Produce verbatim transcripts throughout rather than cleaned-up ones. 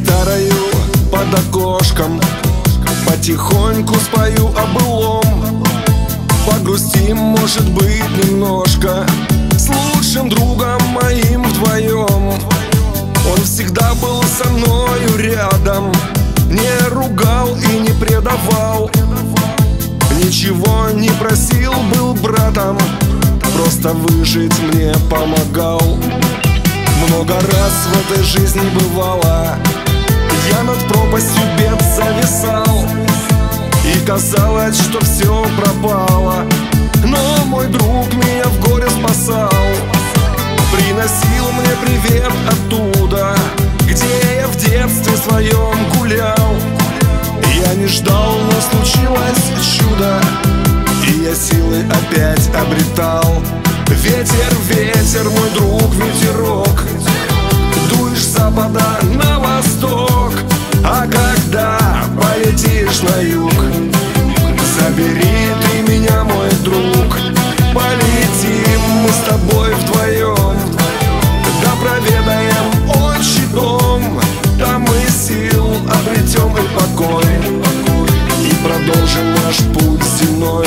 гитарою под окошком потихоньку спою о былом. Погрустим, может быть, немножко с лучшим другом моим вдвоем. Он всегда был со мною рядом, не ругал и не предавал, ничего не просил, был братом, просто выжить мне помогал. Много раз в этой жизни бывало, я над пропастью бед зависал, и казалось, что все пропало. Но мой друг меня в горе спасал, приносил мне привет оттуда, где я в детстве своем гулял. Я не ждал, но случилось чудо, и я силы опять обретал. Ветер, ветер, мой друг, ветерок, дуешь с запада на восток. А когда полетишь на юг, забери ты меня, мой друг. Полетим мы с тобой вдвоем, да проведаем отчий дом. Там мы сил обретем и покой, и продолжим наш путь земной.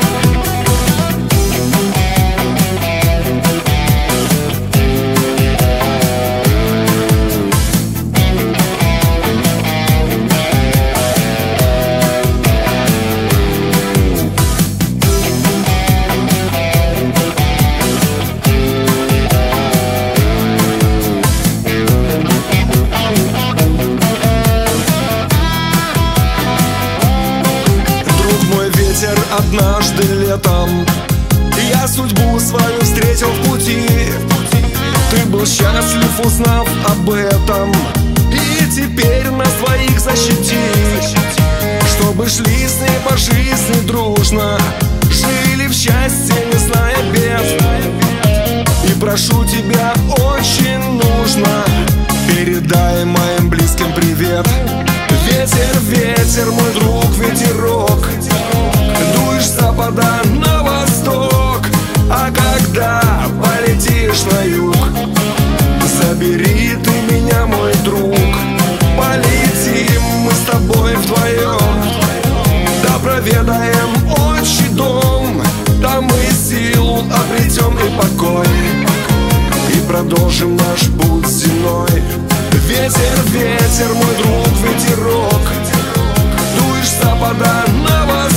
Однажды летом я судьбу свою встретил в пути. Ты был счастлив, узнав об этом, и теперь нас двоих защити. Чтобы шли с ней по жизни дружно, жили в счастье, не зная бед. И прошу тебя, очень нужно, передай моим близким привет. Ветер, ветер, мой друг, ветерок, дуешь с запада на восток. А когда полетишь на юг, забери ты меня, мой друг. Полетим мы с тобой вдвоем, да проведаем отчий дом. Там мы силу обретем и покой, и продолжим наш путь земной. Ветер, ветер, мой друг, ветерок, дуешь с запада на восток.